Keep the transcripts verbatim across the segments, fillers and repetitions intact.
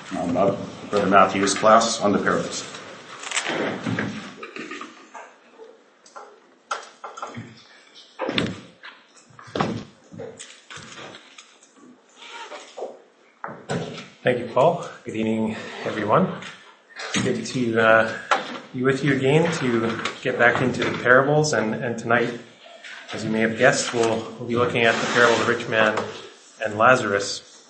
um, Brother Matthew's class on the parables. Thank you, Paul. Good evening, everyone. Good to uh, be with you again to get back into the parables. And, and tonight, as you may have guessed, we'll, we'll be looking at the parable of the rich man and Lazarus.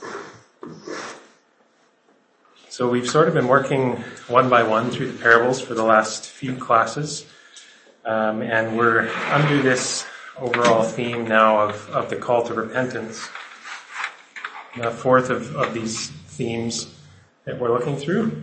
So we've sort of been working one by one through the parables for the last few classes. Um, and we're under this overall theme now of, of the call to repentance. The fourth of, of these themes that we're looking through.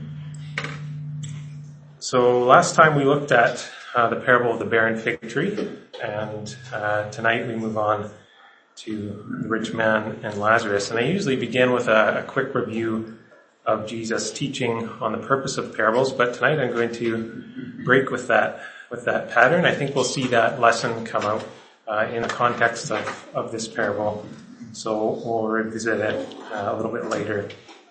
So last time we looked at uh, the parable of the barren fig tree, and uh, tonight we move on to the rich man and Lazarus. And I usually begin with a, a quick review of Jesus' teaching on the purpose of parables, but tonight I'm going to break with that with that pattern. I think we'll see that lesson come out uh, in the context of, of this parable. So we'll revisit it uh, a little bit later.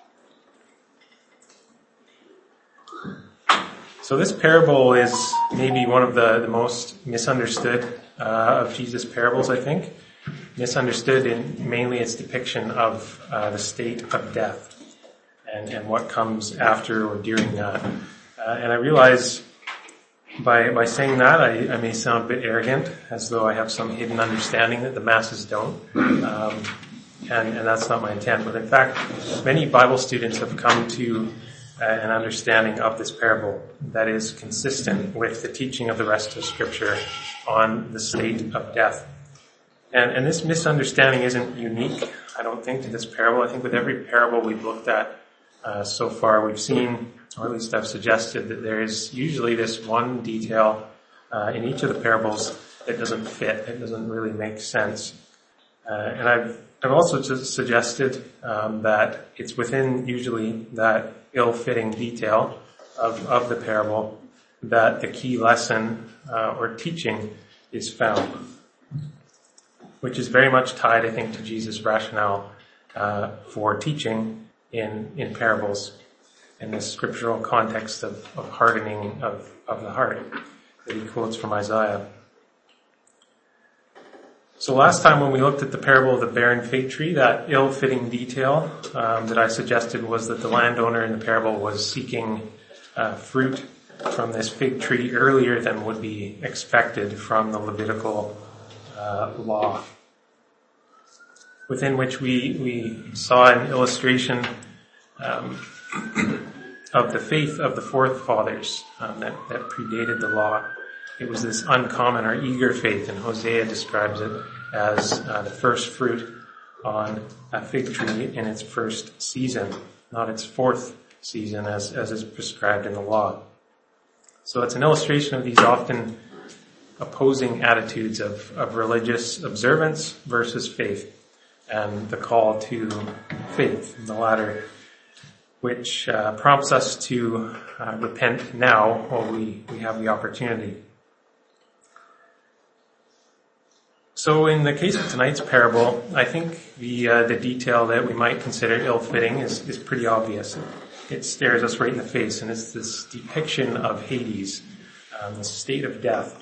So this parable is maybe one of the, the most misunderstood uh, of Jesus' parables, I think. Misunderstood in mainly its depiction of uh, the state of death and, and what comes after or during that. Uh, and I realize by by saying that, I, I may sound a bit arrogant, as though I have some hidden understanding that the masses don't. Um, and, and that's not my intent. But in fact, many Bible students have come to uh, an understanding of this parable that is consistent with the teaching of the rest of Scripture on the state of death. And, and this misunderstanding isn't unique, I don't think, to this parable. I think with every parable we've looked at uh, so far, we've seen, or at least I've suggested, that there is usually this one detail uh, in each of the parables that doesn't fit, it doesn't really make sense. Uh, and I've I've also just suggested um, that it's within usually that ill-fitting detail of, of the parable that the key lesson uh, or teaching is found, which is very much tied, I think, to Jesus' rationale uh, for teaching in in parables in this scriptural context of, of hardening of, of the heart that he quotes from Isaiah. So last time when we looked at the parable of the barren fig tree, that ill-fitting detail um, that I suggested was that the landowner in the parable was seeking uh, fruit from this fig tree earlier than would be expected from the Levitical uh, law, within which we, we saw an illustration um, of the faith of the forefathers um, that, that predated the law. It was this uncommon or eager faith, and Hosea describes it as uh, the first fruit on a fig tree in its first season, not its fourth season as, as is prescribed in the law. So it's an illustration of these often opposing attitudes of, of religious observance versus faith, and the call to faith, the latter, which uh, prompts us to uh, repent now while we, we have the opportunity. So in the case of tonight's parable, I think the uh, the detail that we might consider ill-fitting is, is pretty obvious. It stares us right in the face, and it's this depiction of Hades, um, the state of death.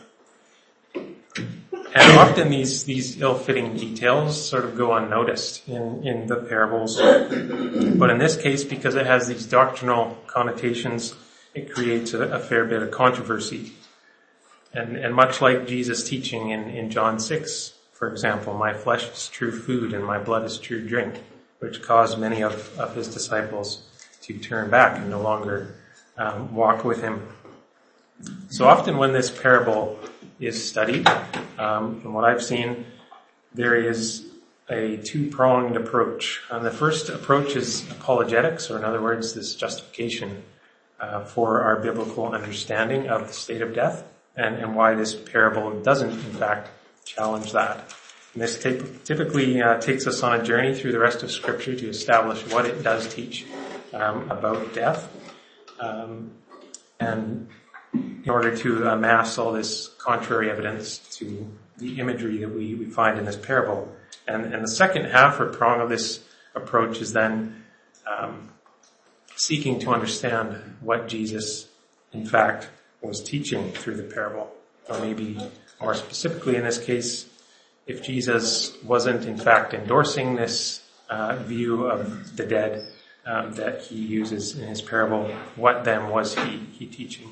And often these, these ill-fitting details sort of go unnoticed in, in the parables. But in this case, because it has these doctrinal connotations, it creates a, a fair bit of controversy. And, and much like Jesus' teaching in, in John six, for example, my flesh is true food and my blood is true drink, which caused many of, of his disciples to turn back and no longer um, walk with him. So often when this parable is studied, um, from what I've seen, there is a two-pronged approach. Um, the first approach is apologetics, or in other words, this justification uh, for our biblical understanding of the state of death, and, and why this parable doesn't, in fact, challenge that. And this t- typically uh, takes us on a journey through the rest of Scripture to establish what it does teach um, about death, um, and in order to amass all this contrary evidence to the imagery that we, we find in this parable. And, and the second half or prong of this approach is then um, seeking to understand what Jesus, in fact, was teaching through the parable. Or maybe more specifically in this case, if Jesus wasn't in fact endorsing this uh, view of the dead um, that he uses in his parable, what then was he, he teaching?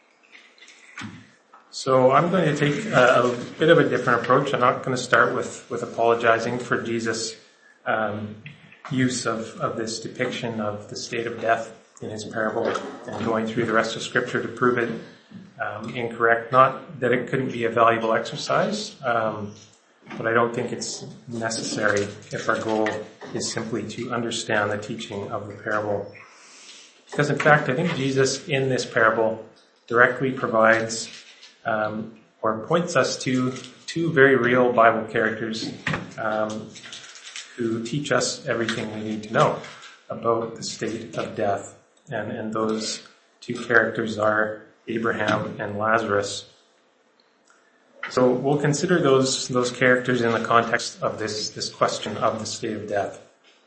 So I'm going to take a, a bit of a different approach. I'm not going to start with, with apologizing for Jesus' um, use of, of this depiction of the state of death in his parable and going through the rest of Scripture to prove it um, incorrect. Not that it couldn't be a valuable exercise, um, but I don't think it's necessary if our goal is simply to understand the teaching of the parable. Because in fact, I think Jesus in this parable directly provides um, or points us to two very real Bible characters um, who teach us everything we need to know about the state of death. And, and those two characters are Abraham and Lazarus. So we'll consider those those characters in the context of this, this question of the state of death.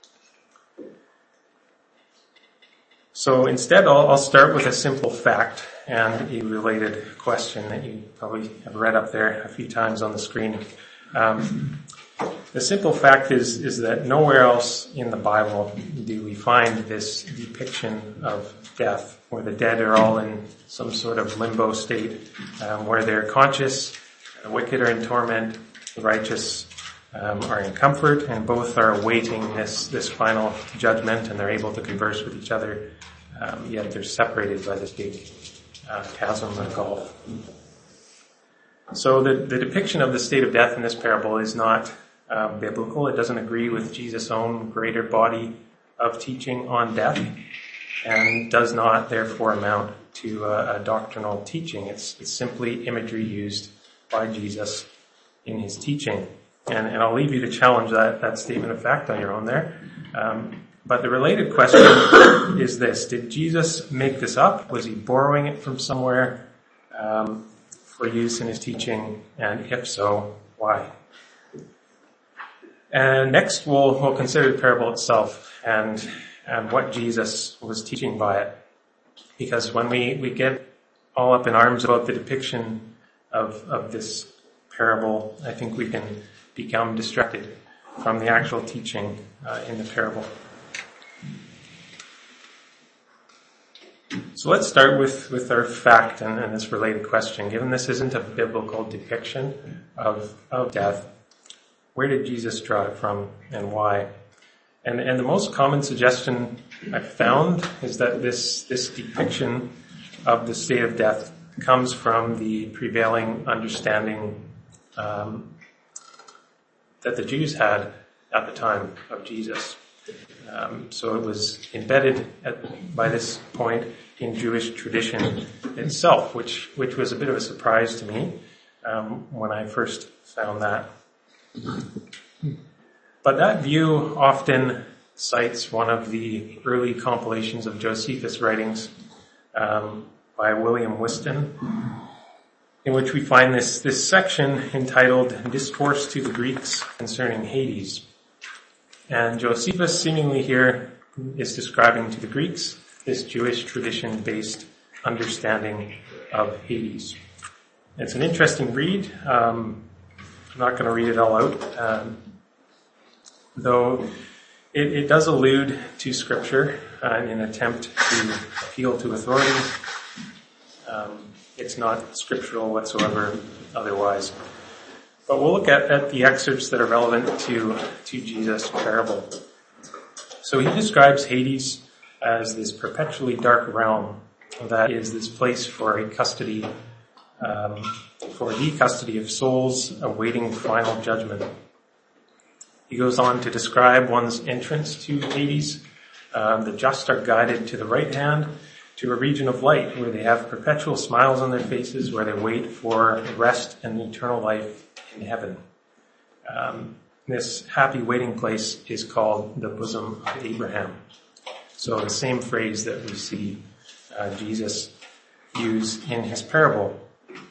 So instead, I'll, I'll start with a simple fact and a related question that you probably have read up there a few times on the screen. Um, the simple fact is, is that nowhere else in the Bible do we find this depiction of death, where the dead are all in some sort of limbo state, um, where they're conscious, the wicked are in torment, the righteous um, are in comfort, and both are awaiting this, this final judgment, and they're able to converse with each other, um, yet they're separated by this big uh, chasm or gulf. So the, the depiction of the state of death in this parable is not uh, biblical. It doesn't agree with Jesus' own greater body of teaching on death, and does not therefore amount to a, a doctrinal teaching. It's, it's simply imagery used by Jesus in his teaching. And, and I'll leave you to challenge that, that statement of fact on your own there. Um, but the related question is this: did Jesus make this up? Was he borrowing it from somewhere um, for use in his teaching? And if so, why? And next we'll, we'll consider the parable itself and, and what Jesus was teaching by it. Because when we, we get all up in arms about the depiction of, of this parable, I think we can become distracted from the actual teaching uh, in the parable. So let's start with, with our fact and, and this related question. Given this isn't a biblical depiction of, of death, where did Jesus draw it from and why? And, and the most common suggestion I've found is that this, this depiction of the state of death comes from the prevailing understanding um, that the Jews had at the time of Jesus. Um, so it was embedded at, by this point in Jewish tradition itself, which which was a bit of a surprise to me um, when I first found that. But that view often cites one of the early compilations of Josephus writings um, by William Whiston, in which we find this, this section entitled Discourse to the Greeks Concerning Hades. And Josephus seemingly here is describing to the Greeks this Jewish tradition-based understanding of Hades. It's an interesting read. Um, I'm not going to read it all out, um, though it, it does allude to Scripture uh, in an attempt to appeal to authority. Um, it's not scriptural whatsoever otherwise. But we'll look at, at the excerpts that are relevant to, to Jesus' parable. So he describes Hades as this perpetually dark realm that is this place for a custody, um, for the custody of souls awaiting final judgment. He goes on to describe one's entrance to Hades. Um, the just are guided to the right hand, to a region of light where they have perpetual smiles on their faces, where they wait for rest and eternal life in heaven. Um, this happy waiting place is called the bosom of Abraham. So the same phrase that we see uh, Jesus use in his parable.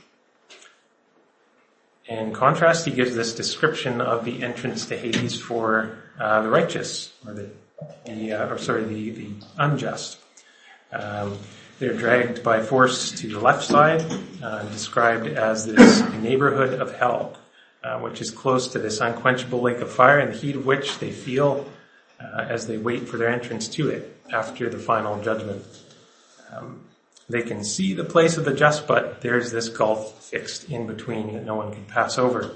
In contrast, he gives this description of the entrance to Hades for uh, the righteous, or the, the uh, or sorry, the, the unjust. Um, they're dragged by force to the left side, uh, described as this neighborhood of hell, uh, which is close to this unquenchable lake of fire, and the heat of which they feel uh, as they wait for their entrance to it after the final judgment. Um, they can see the place of the just, but there's this gulf fixed in between that no one can pass over.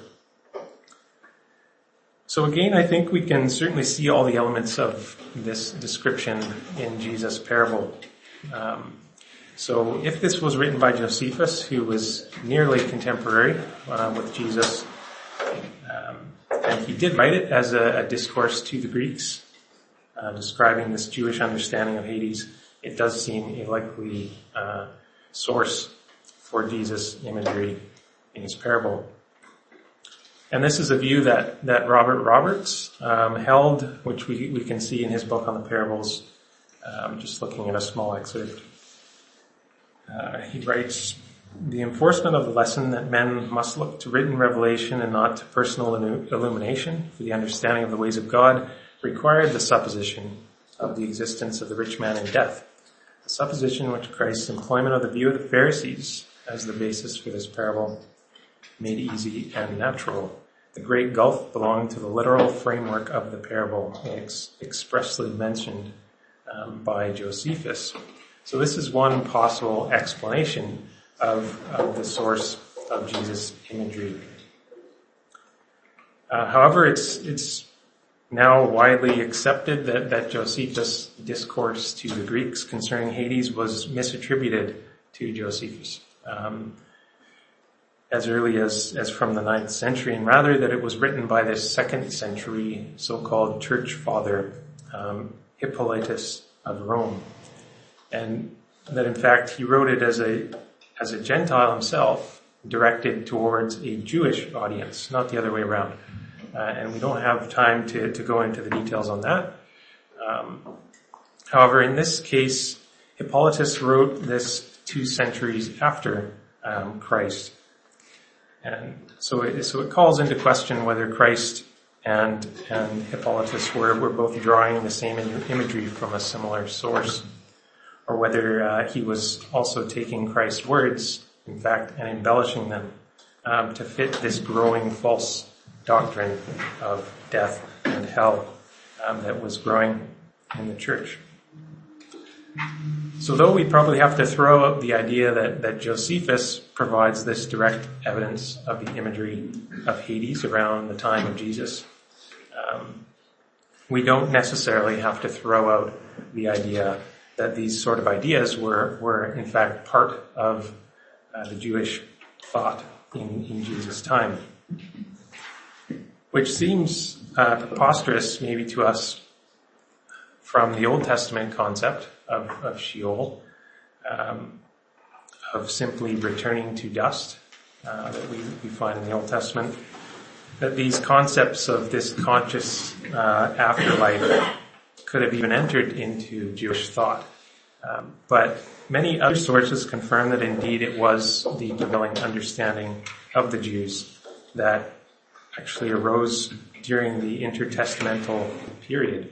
So again, I think we can certainly see all the elements of this description in Jesus' parable. Um, so if this was written by Josephus, who was nearly contemporary uh, with Jesus, um, and he did write it as a, a discourse to the Greeks, uh, describing this Jewish understanding of Hades, it does seem a likely uh, source for Jesus' imagery in his parable. And this is a view that, that Robert Roberts um, held, which we, we can see in his book on the parables, um, just looking at a small excerpt. Uh, he writes, "The enforcement of the lesson that men must look to written revelation and not to personal illumination for the understanding of the ways of God required the supposition of the existence of the rich man in death, a supposition which Christ's employment of the view of the Pharisees as the basis for this parable made easy and natural. The great gulf belonged to the literal framework of the parable, ex- expressly mentioned um, by Josephus." So this is one possible explanation of, of the source of Jesus' imagery. Uh, however, it's it's now widely accepted that, that Josephus' discourse to the Greeks concerning Hades was misattributed to Josephus. Um, as early as, as from the ninth century, and rather that it was written by this second century so-called church father, um, Hippolytus of Rome. And that in fact he wrote it as a, as a Gentile himself, directed towards a Jewish audience, not the other way around. Uh, and we don't have time to, to go into the details on that. Um, however, in this case, Hippolytus wrote this two centuries after um, Christ. And so it, so it calls into question whether Christ and, and Hippolytus were, were both drawing the same imagery from a similar source, or whether uh, he was also taking Christ's words, in fact, and embellishing them um, to fit this growing false doctrine of death and hell um, that was growing in the church. So though we probably have to throw out the idea that, that Josephus provides this direct evidence of the imagery of Hades around the time of Jesus, um, we don't necessarily have to throw out the idea that these sort of ideas were, were in fact part of uh, the Jewish thought in, in Jesus' time. Which seems uh, preposterous maybe to us from the Old Testament concept of, of Sheol, um, of simply returning to dust uh, that we, we find in the Old Testament, that these concepts of this conscious uh, afterlife could have even entered into Jewish thought. Um, but many other sources confirm that indeed it was the prevailing understanding of the Jews that actually arose during the intertestamental period.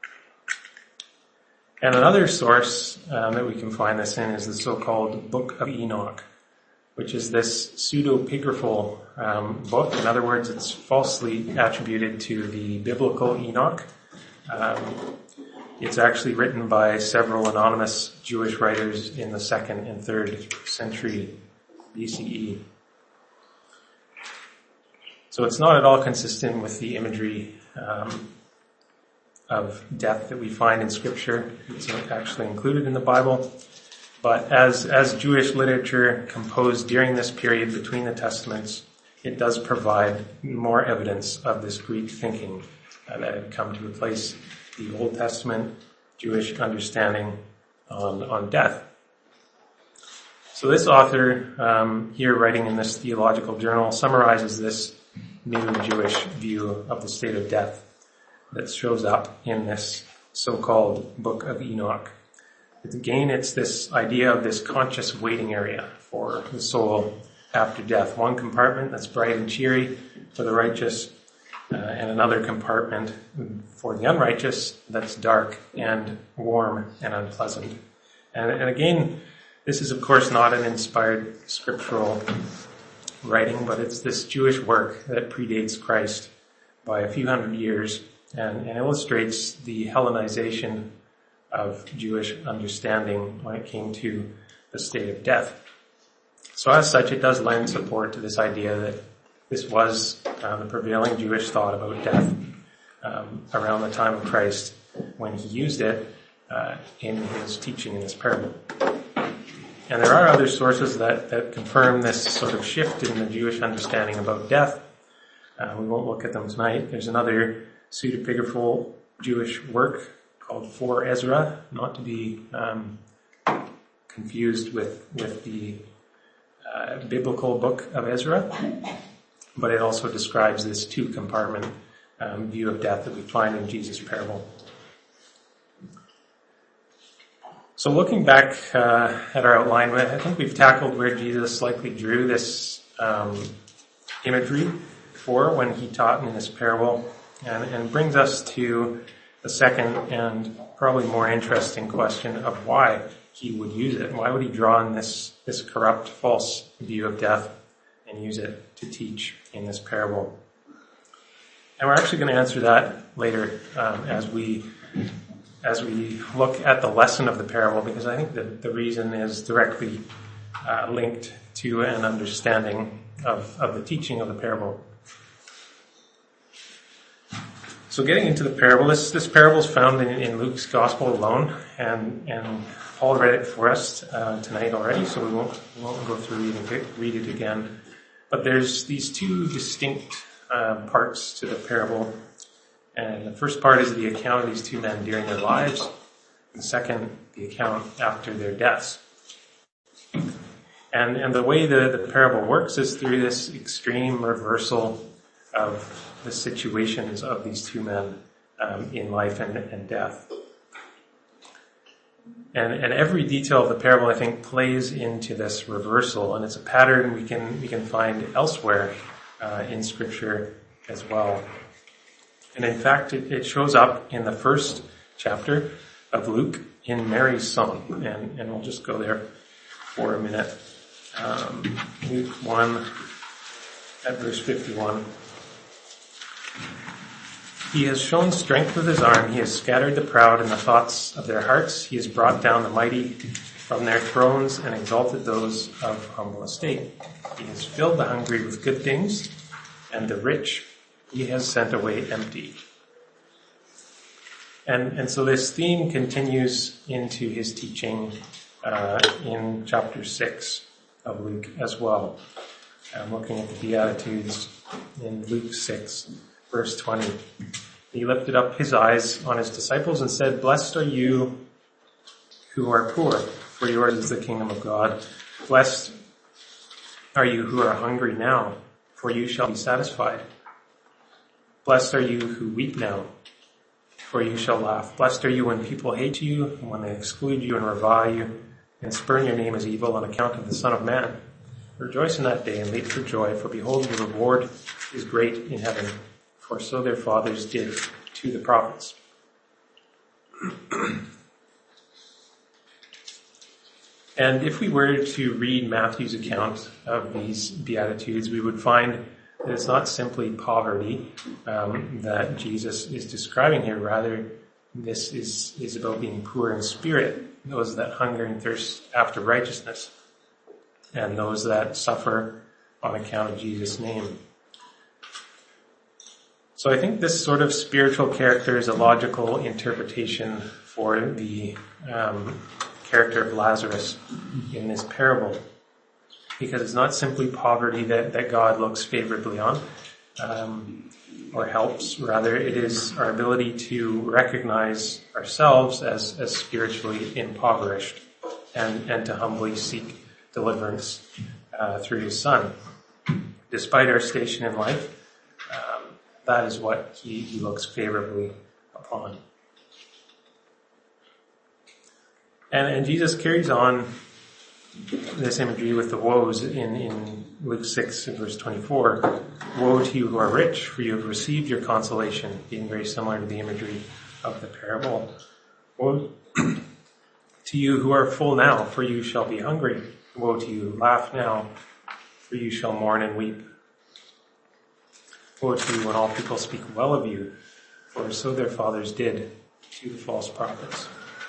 And another source um, that we can find this in is the so-called Book of Enoch, which is this pseudepigraphal um, book. In other words, it's falsely attributed to the biblical Enoch. Um, it's actually written by several anonymous Jewish writers in the second and third century B C E. So it's not at all consistent with the imagery um, of death that we find in Scripture. It's actually included in the Bible. But as, as Jewish literature composed during this period between the Testaments, it does provide more evidence of this Greek thinking uh, that had come to replace the Old Testament Jewish understanding on, on death. So this author um, here writing in this theological journal summarizes this new Jewish view of the state of death that shows up in this so-called Book of Enoch. Again, it's this idea of this conscious waiting area for the soul after death. One compartment that's bright and cheery for the righteous, uh, and another compartment for the unrighteous that's dark and warm and unpleasant. And, and again, this is of course not an inspired scriptural writing, but it's this Jewish work that predates Christ by a few hundred years and, and illustrates the Hellenization of Jewish understanding when it came to the state of death. So as such, it does lend support to this idea that this was uh, the prevailing Jewish thought about death um, around the time of Christ when he used it uh, in his teaching in this parable. And there are other sources that, that confirm this sort of shift in the Jewish understanding about death. Uh, we won't look at them tonight. There's another pseudepigraphal Jewish work called For Ezra, not to be um, confused with, with the uh, biblical book of Ezra, but it also describes this two-compartment um, view of death that we find in Jesus' parable. So looking back uh, at our outline, I think we've tackled where Jesus likely drew this um, imagery for when he taught in this parable, and, and brings us to the second and probably more interesting question of why he would use it. Why would he draw in this, this corrupt, false view of death and use it to teach in this parable? And we're actually going to answer that later um, as we as we look at the lesson of the parable, because I think that the reason is directly uh, linked to an understanding of, of the teaching of the parable. So getting into the parable, this, this parable is found in, in Luke's Gospel alone, and, and Paul read it for us uh, tonight already, so we won't, we won't go through reading it, read it again. But there's these two distinct uh, parts to the parable. And the first part is the account of these two men during their lives. And the second, the account after their deaths. And, and the way the, the parable works is through this extreme reversal of the situations of these two men um, in life and, and death. And, and every detail of the parable, I think, plays into this reversal, and it's a pattern we can we can find elsewhere uh, in Scripture as well. And in fact, it, it shows up in the first chapter of Luke in Mary's song. And, and we'll just go there for a minute. Um, Luke one at verse fifty-one. He has shown strength with his arm. He has scattered the proud in the thoughts of their hearts. He has brought down the mighty from their thrones and exalted those of humble estate. He has filled the hungry with good things, and the rich he has sent away empty. And, and so this theme continues into his teaching uh, in chapter six of Luke as well. I'm looking at the Beatitudes in Luke six, verse twenty. He lifted up his eyes on his disciples and said, "Blessed are you who are poor, for yours is the kingdom of God. Blessed are you who are hungry now, for you shall be satisfied. Blessed are you who weep now, for you shall laugh. Blessed are you when people hate you, and when they exclude you and revile you, and spurn your name as evil on account of the Son of Man. Rejoice in that day and leap for joy, for behold, your reward is great in heaven, for so their fathers did to the prophets." And if we were to read Matthew's account of these Beatitudes, we would find that it's not simply poverty um, that Jesus is describing here. Rather, this is, is about being poor in spirit, those that hunger and thirst after righteousness, and those that suffer on account of Jesus' name. So I think this sort of spiritual character is a logical interpretation for the um, character of Lazarus in this parable, because it's not simply poverty that, that God looks favorably on um, or helps. Rather, it is our ability to recognize ourselves as, as spiritually impoverished and, and to humbly seek deliverance uh, through his Son. Despite our station in life, um, that is what he, he looks favorably upon. And, and Jesus carries on this imagery with the woes in, in Luke six and verse twenty-four. Woe to you who are rich, for you have received your consolation, being very similar to the imagery of the parable. Woe to to you who are full now, for you shall be hungry. Woe to you who laugh now, for you shall mourn and weep. Woe to you when all people speak well of you, for so their fathers did to the false prophets.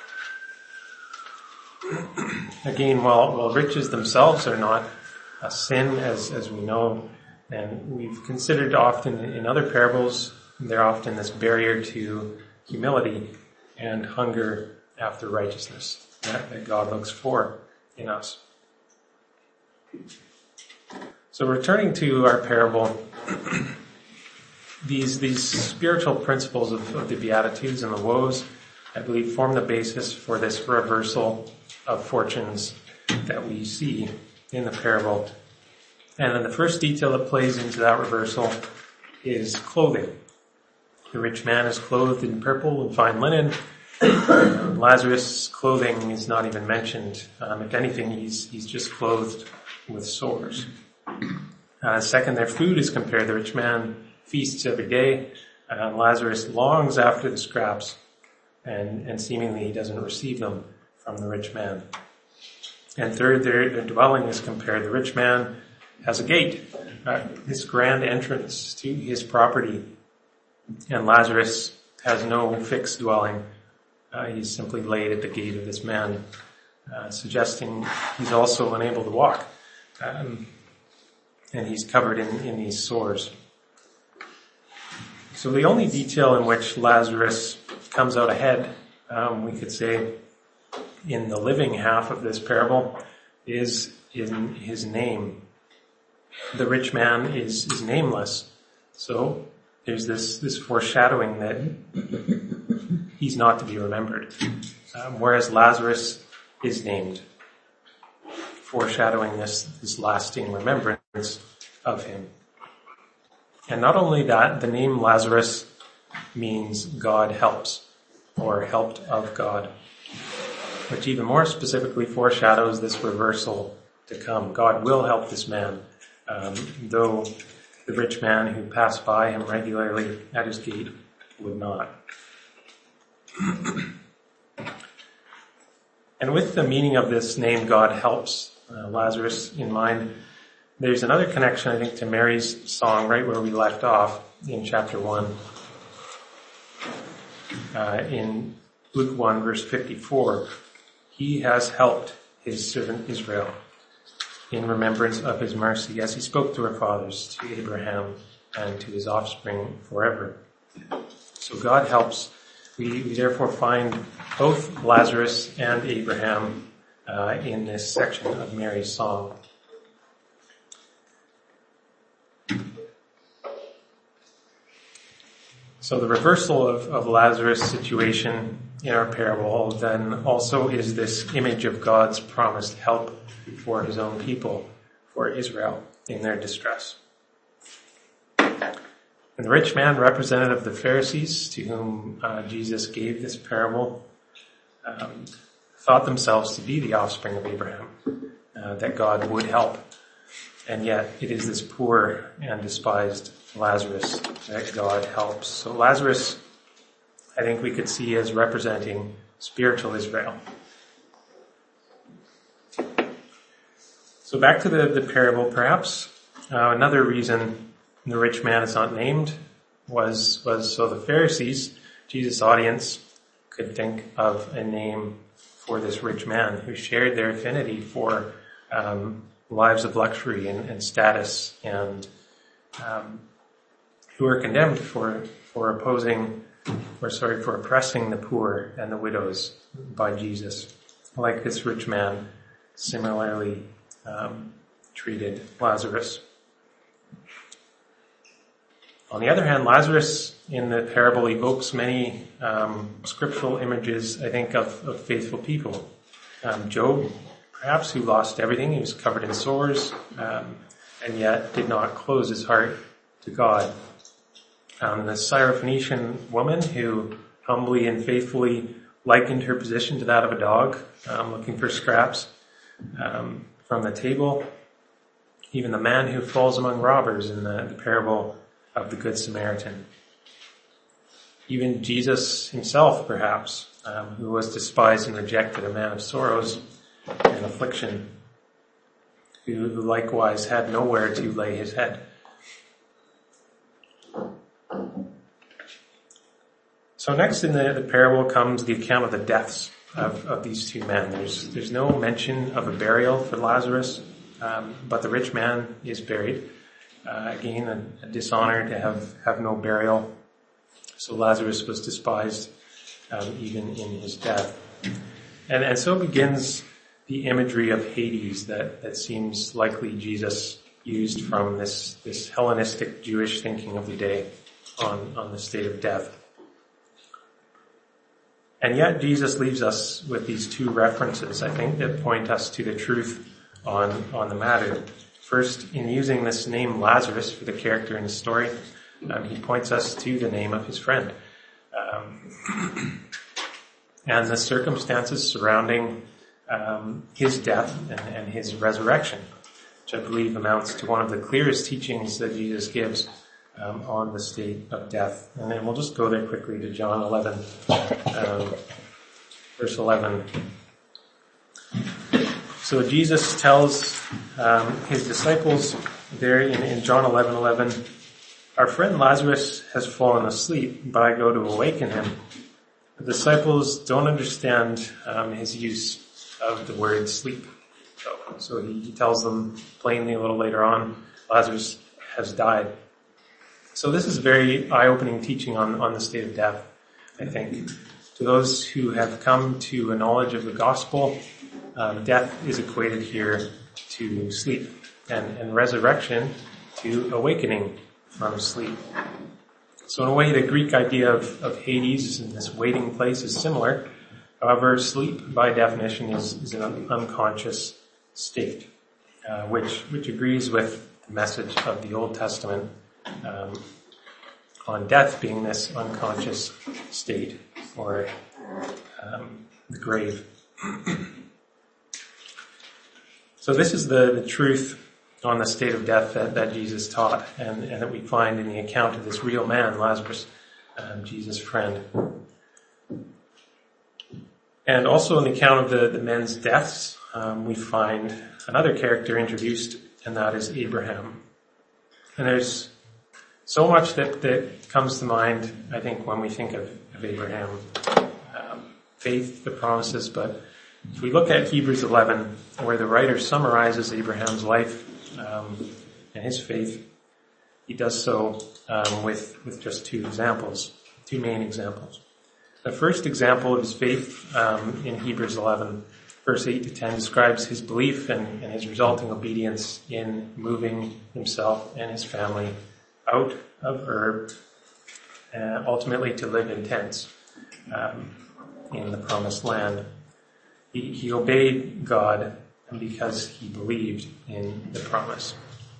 Again, while, while riches themselves are not a sin, as, as we know, and we've considered often in other parables, they're often this barrier to humility and hunger after righteousness that, that God looks for in us. So returning to our parable, these these spiritual principles of, of the Beatitudes and the woes, I believe, form the basis for this reversal of fortunes that we see in the parable. And then the first detail that plays into that reversal is clothing. The rich man is clothed in purple and fine linen. Lazarus' clothing is not even mentioned. Um, if anything, he's he's just clothed with sores. Uh, second, their food is compared. The rich man feasts every day. Uh, Lazarus longs after the scraps, and, and seemingly he doesn't receive them from the rich man. And third, their, their dwelling is compared. The rich man has a gate, uh, his grand entrance to his property, and Lazarus has no fixed dwelling. Uh, he's simply laid at the gate of this man, uh, suggesting he's also unable to walk. Um, and he's covered in, in these sores. So the only detail in which Lazarus comes out ahead, um, we could say, in the living half of this parable, is in his name. The rich man is, is nameless. So there's this, this foreshadowing that he's not to be remembered. Um, whereas Lazarus is named, foreshadowing this, this lasting remembrance of him. And not only that, the name Lazarus means God helps, or helped of God, which even more specifically foreshadows this reversal to come. God will help this man, um, though the rich man who passed by him regularly at his gate would not. And with the meaning of this name, God helps uh, Lazarus in mind, there's another connection, I think, to Mary's song right where we left off in chapter one. Uh, in Luke one, verse fifty-four, he has helped his servant Israel in remembrance of his mercy, as he spoke to our fathers, to Abraham, and to his offspring forever. So God helps. We, we therefore find both Lazarus and Abraham uh, in this section of Mary's song. So the reversal of, of Lazarus' situation in our parable then also is this image of God's promised help for his own people, for Israel, in their distress. And the rich man, representative of the Pharisees, to whom uh, Jesus gave this parable, um, thought themselves to be the offspring of Abraham, uh, that God would help. And yet it is this poor and despised Lazarus that God helps. So Lazarus, I think we could see as representing spiritual Israel. So back to the, the parable, perhaps uh, another reason the rich man is not named was, was so the Pharisees, Jesus' audience, could think of a name for this rich man who shared their affinity for um, lives of luxury and, and status, and um, who are condemned for for opposing, or sorry, for oppressing the poor and the widows by Jesus, like this rich man similarly um, treated Lazarus. On the other hand, Lazarus in the parable evokes many um, scriptural images, I think, of, of faithful people. Um, Job, perhaps, who lost everything. He was covered in sores, um, and yet did not close his heart to God. Um, the Syrophoenician woman who humbly and faithfully likened her position to that of a dog, um, looking for scraps um, from the table. Even the man who falls among robbers in the, the parable of the Good Samaritan. Even Jesus himself, perhaps, um, who was despised and rejected, a man of sorrows and affliction, who likewise had nowhere to lay his head. So next in the, the parable comes the account of the deaths of, of these two men. There's, there's no mention of a burial for Lazarus, um, but the rich man is buried. Uh, again, a, a dishonor to have, have no burial. So Lazarus was despised um, even in his death. And, and so begins the imagery of Hades that, that seems likely Jesus used from this, this Hellenistic Jewish thinking of the day on, on the state of death. And yet Jesus leaves us with these two references, I think, that point us to the truth on, on the matter. First, in using this name Lazarus for the character in the story, um, he points us to the name of his friend. Um, and the circumstances surrounding um, his death and, and his resurrection, which I believe amounts to one of the clearest teachings that Jesus gives Um, on the state of death. And then we'll just go there quickly to John eleven, um, verse eleven. So Jesus tells um, his disciples there in, in John eleven eleven, our friend Lazarus has fallen asleep, but I go to awaken him. The disciples don't understand um, his use of the word sleep. So, so he, he tells them plainly a little later on, Lazarus has died. So this is very eye-opening teaching on, on the state of death, I think. To those who have come to a knowledge of the gospel, um, death is equated here to sleep, and, and resurrection to awakening from sleep. So in a way, the Greek idea of, of Hades and this waiting place is similar. However, sleep, by definition, is, is an un- unconscious state, uh, which, which agrees with the message of the Old Testament Um, on death being this unconscious state, or um, the grave. So this is the, the truth on the state of death that, that Jesus taught, and, and that we find in the account of this real man, Lazarus, um, Jesus' friend. And also in the account of the, the men's deaths, um, we find another character introduced, and that is Abraham. And there's so much that, that comes to mind, I think, when we think of, of Abraham. Um, faith, the promises, but if we look at Hebrews eleven, where the writer summarizes Abraham's life um, and his faith, he does so um, with, with just two examples, two main examples. The first example of his faith um, in Hebrews eleven, verse eight to ten, describes his belief and, and his resulting obedience in moving himself and his family out of Ur, uh, ultimately to live in tents um, in the promised land. He, he obeyed God because he believed in the promise.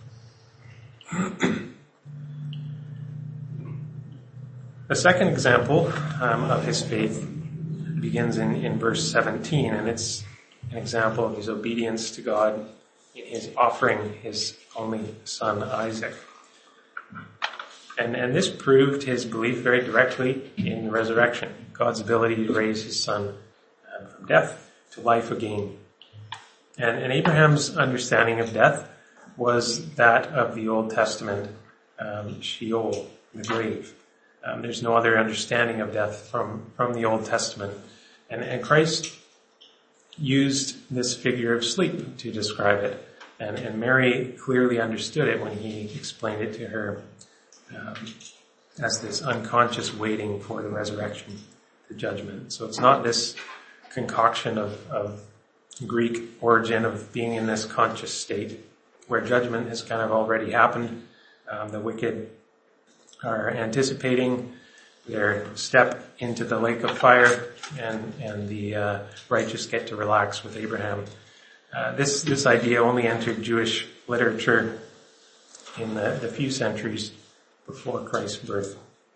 The second example um, of his faith begins in, in verse seventeen, and it's an example of his obedience to God in his offering his only son Isaac. And, and this proved his belief very directly in the resurrection, God's ability to raise his son uh, from death to life again. And, and Abraham's understanding of death was that of the Old Testament um, Sheol, the grave. Um, there's no other understanding of death from, from the Old Testament. And, and Christ used this figure of sleep to describe it. And, and Mary clearly understood it when he explained it to her um, as this unconscious waiting for the resurrection, the judgment. So it's not this concoction of, of Greek origin of being in this conscious state where judgment has kind of already happened. Um, the wicked are anticipating their step into the lake of fire, and, and the uh, righteous get to relax with Abraham. Uh, this, this idea only entered Jewish literature in the, the few centuries before Christ's birth.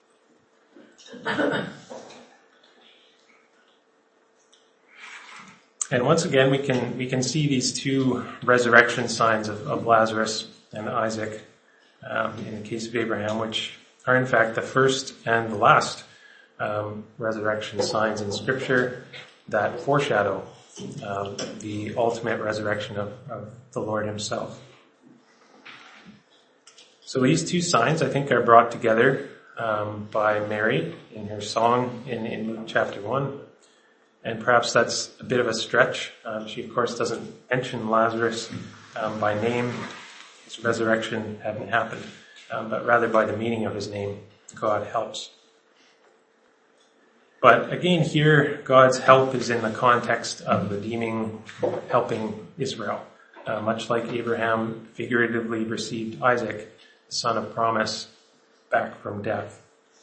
And once again, we can, we can see these two resurrection signs of, of Lazarus and Isaac, um, in the case of Abraham, which are in fact the first and the last um, resurrection signs in Scripture that foreshadow um, the ultimate resurrection of, of the Lord himself. So these two signs, I think, are brought together um, by Mary in her song in, in Luke chapter one. And perhaps that's a bit of a stretch. Um, she, of course, doesn't mention Lazarus um, by name. His resurrection hadn't happened, um, but rather by the meaning of his name, God helps. But again, here, God's help is in the context of redeeming, helping Israel. Uh, much like Abraham figuratively received Isaac, the son of promise, back from death.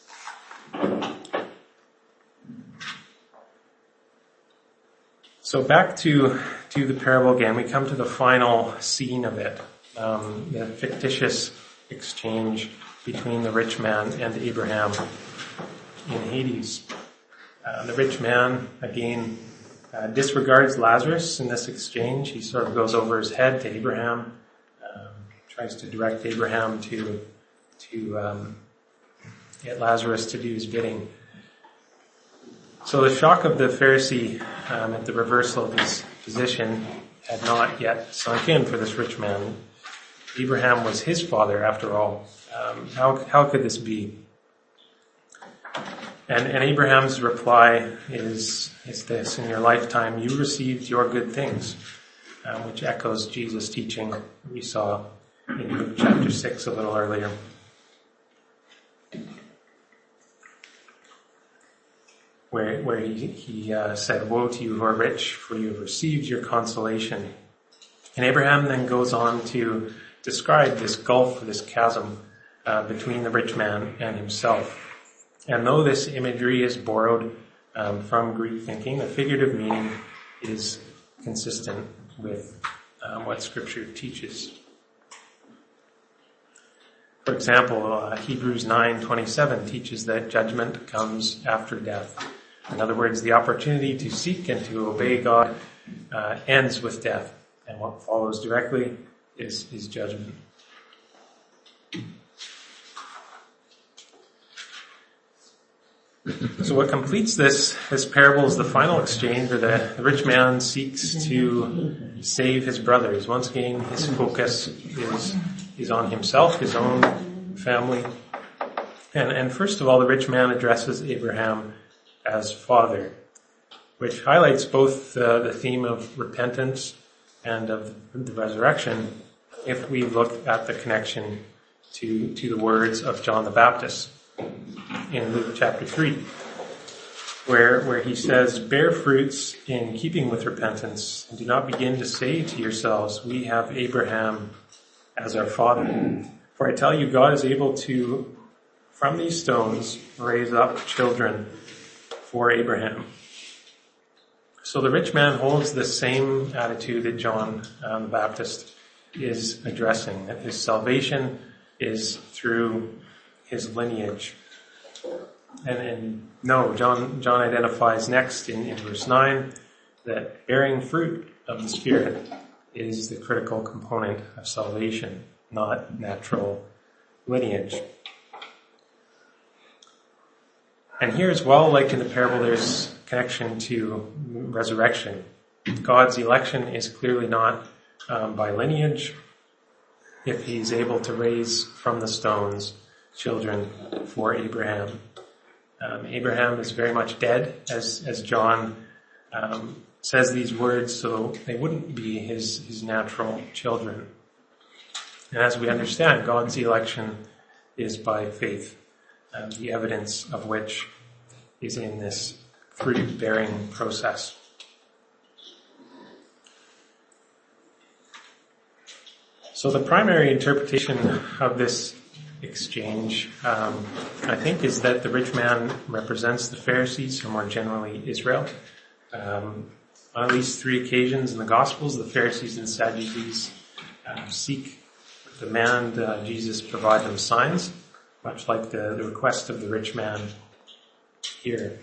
So back to, to the parable again, we come to the final scene of it, um, the fictitious exchange between the rich man and Abraham in Hades. Uh, the rich man, again, uh, disregards Lazarus in this exchange. He sort of goes over his head to Abraham, um, tries to direct Abraham to, to um, get Lazarus to do his bidding. So the shock of the Pharisee um, at the reversal of his position had not yet sunk in for this rich man. Abraham was his father, after all. Um, how how could this be? And, and Abraham's reply is is this: in your lifetime, you received your good things, um, which echoes Jesus' teaching we saw in Luke chapter six a little earlier. Where, where he, he uh, said, "Woe to you who are rich, for you have received your consolation." And Abraham then goes on to describe this gulf, this chasm uh, between the rich man and himself. And though this imagery is borrowed um, from Greek thinking, the figurative meaning is consistent with um, what Scripture teaches. For example, uh, Hebrews nine twenty-seven teaches that judgment comes after death. In other words, the opportunity to seek and to obey God uh, ends with death, and what follows directly is, is judgment. So what completes this, this parable is the final exchange where the, the rich man seeks to save his brothers. Once again, his focus is, is on himself, his own family. And, and first of all, the rich man addresses Abraham as father, which highlights both uh, the theme of repentance and of the resurrection if we look at the connection to, to the words of John the Baptist in Luke chapter three, where, where he says, "Bear fruits in keeping with repentance, and do not begin to say to yourselves, we have Abraham as our father. For I tell you, God is able to, from these stones, raise up children for Abraham." So the rich man holds the same attitude that John um, the Baptist is addressing, that his salvation is through his lineage. And, and no, John John identifies next in, in verse nine that bearing fruit of the Spirit is the critical component of salvation, not natural lineage. And here as well, like in the parable, there's connection to resurrection. God's election is clearly not um, by lineage. If he's able to raise from the stones children for Abraham. Um, Abraham is very much dead, as as John um, says these words, so they wouldn't be his, his natural children. And as we understand, God's election is by faith, um, the evidence of which is in this fruit-bearing process. So the primary interpretation of this exchange, um, I think, is that the rich man represents the Pharisees, or more generally Israel. Um, on at least three occasions in the Gospels, the Pharisees and Sadducees uh, seek, demand uh, Jesus provide them signs, much like the, the request of the rich man here.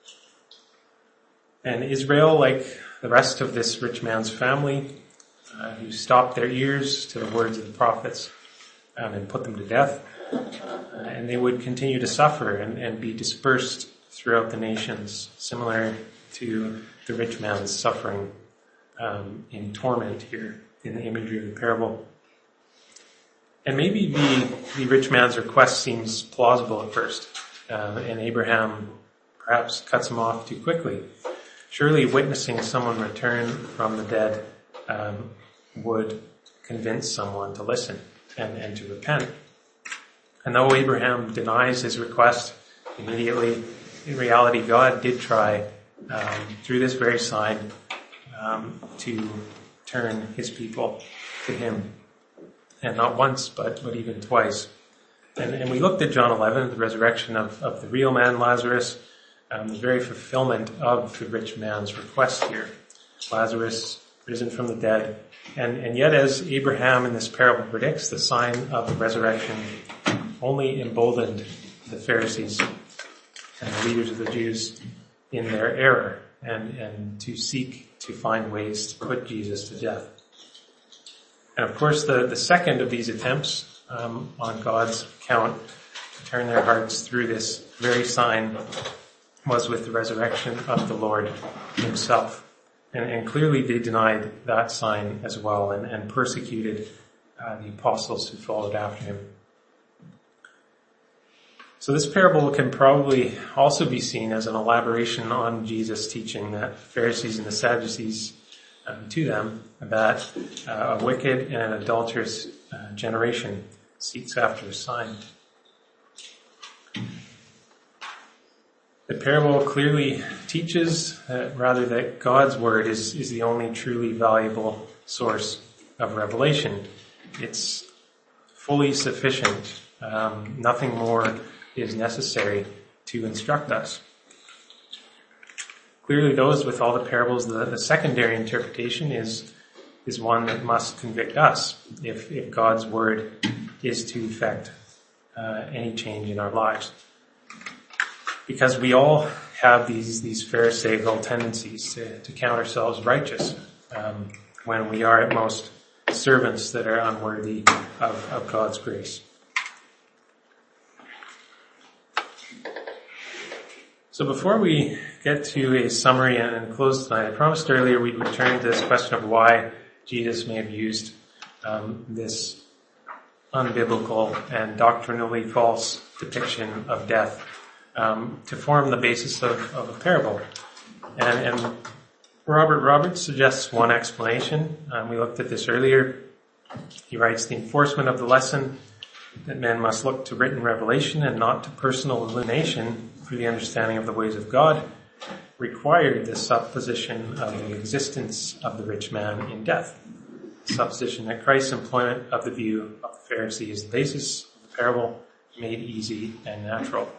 And Israel, like the rest of this rich man's family, uh, who stopped their ears to the words of the prophets um, and put them to death, uh, and they would continue to suffer and, and be dispersed throughout the nations, similar to the rich man's suffering um, in torment here in the imagery of the parable. And maybe the, the rich man's request seems plausible at first, uh, and Abraham perhaps cuts him off too quickly. Surely witnessing someone return from the dead um, would convince someone to listen and, and to repent. And though Abraham denies his request immediately, in reality God did try um, through this very sign um, to turn his people to him. And not once, but, but even twice. And, and we looked at John eleven, the resurrection of, of the real man Lazarus, um, the very fulfillment of the rich man's request here. Lazarus risen from the dead. And, and yet, as Abraham in this parable predicts, the sign of the resurrection only emboldened the Pharisees and the leaders of the Jews in their error and, and to seek to find ways to put Jesus to death. And of course, the, the second of these attempts um, on God's account to turn their hearts through this very sign was with the resurrection of the Lord himself. And, and clearly they denied that sign as well and, and persecuted uh, the apostles who followed after him. So this parable can probably also be seen as an elaboration on Jesus' teaching that the Pharisees and the Sadducees um, to them that uh, a wicked and an adulterous uh, generation seeks after a sign. The parable clearly teaches uh, rather that God's word is, is the only truly valuable source of revelation. It's fully sufficient. Um, nothing more is necessary to instruct us. Clearly those with all the parables, the, the secondary interpretation is is one that must convict us if, if God's word is to effect uh, any change in our lives. Because we all have these, these pharisaical tendencies to, to count ourselves righteous um, when we are at most servants that are unworthy of, of God's grace. So before we get to a summary and close tonight, I promised earlier we'd return to this question of why Jesus may have used um, this unbiblical and doctrinally false depiction of death um, to form the basis of, of a parable. And, and Robert Roberts suggests one explanation. Um, we looked at this earlier. He writes, the enforcement of the lesson that men must look to written revelation and not to personal illumination for the understanding of the ways of God required the supposition of the existence of the rich man in death. The supposition that Christ's employment of the view of the Pharisee is the basis of the parable made easy and natural.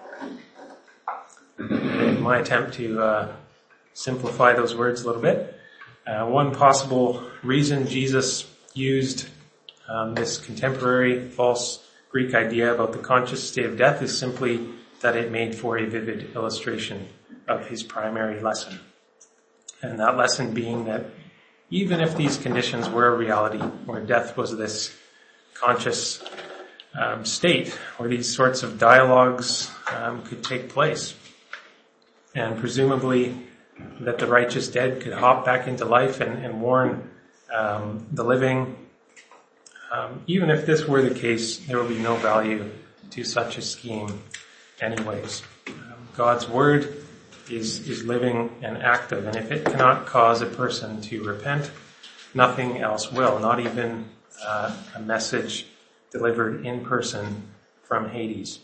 In my attempt to uh, simplify those words a little bit, uh, one possible reason Jesus used um, this contemporary false Greek idea about the conscious state of death is simply that it made for a vivid illustration of his primary lesson. And that lesson being that even if these conditions were a reality, where death was this conscious um, state, where these sorts of dialogues um, could take place, and presumably that the righteous dead could hop back into life and, and warn um, the living, um, even if this were the case, there would be no value to such a scheme anyways. Um, God's word is, is living and active, and if it cannot cause a person to repent, nothing else will, not even uh, a message delivered in person from Hades.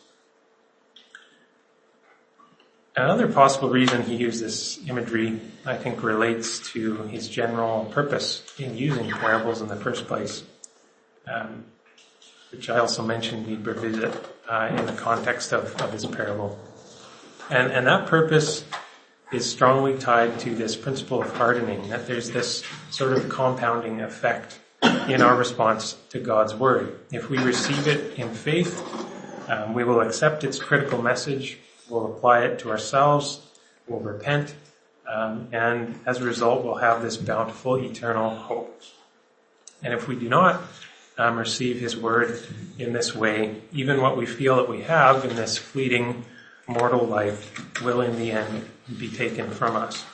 Another possible reason he used this imagery, I think, relates to his general purpose in using parables in the first place, um, which I also mentioned we'd revisit uh, in the context of, of this parable. And, and that purpose is strongly tied to this principle of hardening, that there's this sort of compounding effect in our response to God's word. If we receive it in faith, um, we will accept its critical message, we'll apply it to ourselves, we'll repent, um, and as a result we'll have this bountiful eternal hope. And if we do not um, receive his word in this way, even what we feel that we have in this fleeting mortal life will in the end be taken from us.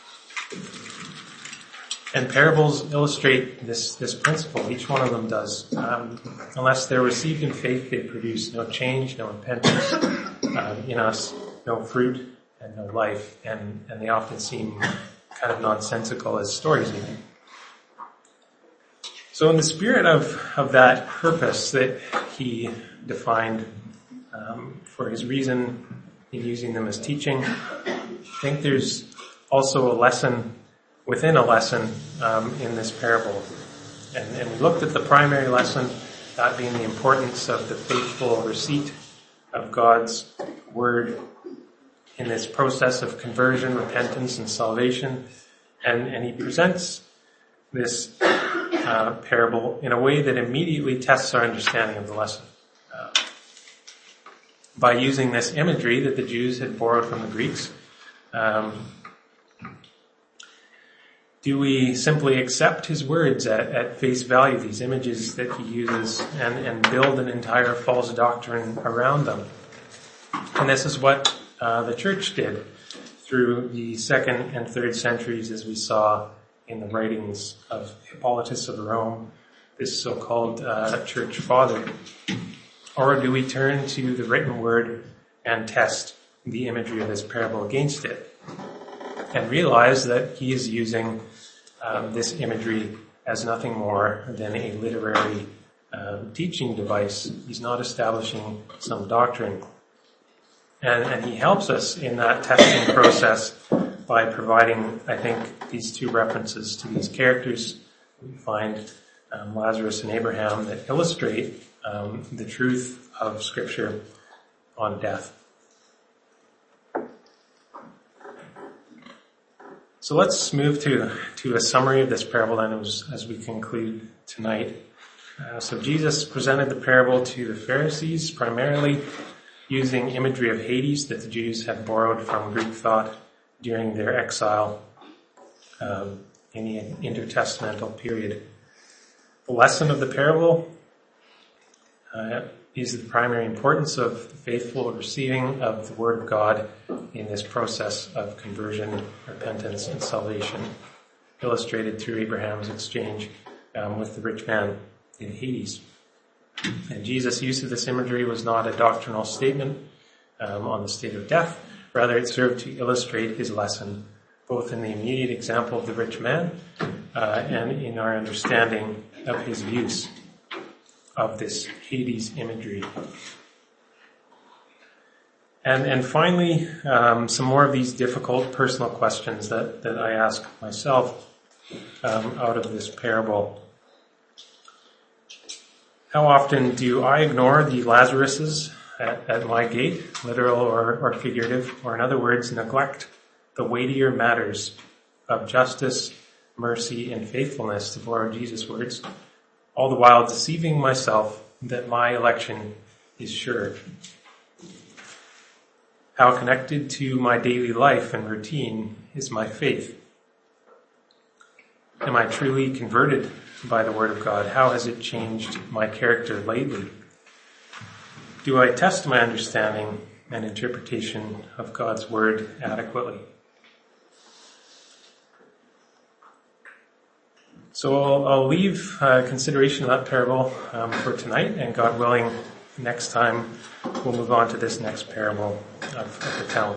And parables illustrate this, this principle. Each one of them does. Um, unless they're received in faith, they produce no change, no repentance uh, in us, no fruit, and no life. And, and they often seem kind of nonsensical as stories even. So in the spirit of, of that purpose that he defined um, for his reason in using them as teaching, I think there's also a lesson within a lesson um, in this parable. And, and we looked at the primary lesson, that being the importance of the faithful receipt of God's word in this process of conversion, repentance, and salvation. And, and he presents this uh, parable in a way that immediately tests our understanding of the lesson. Uh, by using this imagery that the Jews had borrowed from the Greeks, um, do we simply accept his words at, at face value, these images that he uses, and, and build an entire false doctrine around them? And this is what uh, the church did through the second and third centuries, as we saw in the writings of Hippolytus of Rome, this so-called uh, church father. Or do we turn to the written word and test the imagery of this parable against it, and realize that he is using um, this imagery as nothing more than a literary um, teaching device? He's not establishing some doctrine. And, and he helps us in that testing process by providing, I think, these two references to these characters. We find um, Lazarus and Abraham that illustrate um, the truth of Scripture on death. So let's move to, to a summary of this parable then as, as we conclude tonight. Uh, so Jesus presented the parable to the Pharisees, primarily using imagery of Hades that the Jews had borrowed from Greek thought during their exile um, in the intertestamental period. The lesson of the parable uh, is the primary importance of the faithful receiving of the Word of God in this process of conversion, repentance, and salvation, illustrated through Abraham's exchange um, with the rich man in Hades. And Jesus' use of this imagery was not a doctrinal statement um, on the state of death. Rather, it served to illustrate his lesson, both in the immediate example of the rich man uh, and in our understanding of his use of this Hades imagery. And, and finally, um, some more of these difficult personal questions that, that I ask myself um, out of this parable. How often do I ignore the Lazaruses at, at my gate, literal or, or figurative, or in other words, neglect the weightier matters of justice, mercy, and faithfulness, to borrow Jesus' words, all the while deceiving myself that my election is sure? How connected to my daily life and routine is my faith? Am I truly converted by the Word of God? How has it changed my character lately? Do I test my understanding and interpretation of God's Word adequately? So I'll, I'll leave uh, consideration of that parable um, for tonight, and God willing, next time we'll move on to this next parable of, of the talent.